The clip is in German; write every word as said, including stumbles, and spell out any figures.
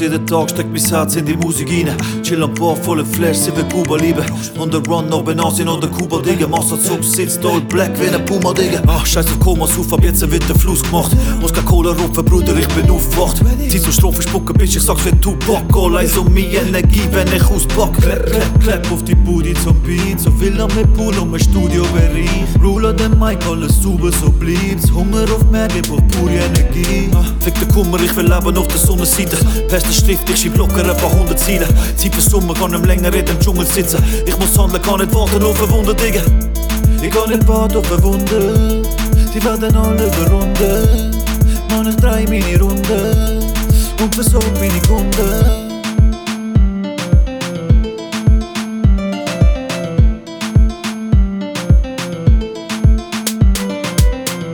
jeden Tag, steck mein Herz in die Musik rein. Chill am Bar, volle Flash, sie will Kuba lieben. On the run, ob in Asien oder Kuba, Digga. Masterzug sitzt all black wie ne Puma, Digga. Ach, scheiß auf Koma, auf, ab jetzt wird der Fluss gemacht. Muss kein Cola rupfen, Bruder, ich bin aufgewacht. Zieh so Strophe, spucke, Bitch, ich sag's wie Tupac. All eyes on me, Energie, wenn ich auspack. Clap, clap, clap auf die Booty zum Beat. So viel am Pool um ein Studiobereich. Ruler den Mic, alles sauber, so bleibt's. Hunger auf mehr, gib auf pure Energie. Fick den Kummer, ich will leben auf der Sonnenseite. Feste Stift, ich schieb locker ein paar hundert Ziele. Zeit für Sommer, kann nicht länger in dem Dschungel sitzen. Ich muss handeln, kann nicht warten auf ein Wunder, Digga. Ich kann nicht warten auf ein Wunder. Die werden alle überrunden. Mann, ich dreh meine Runde und versorg meine Kunden.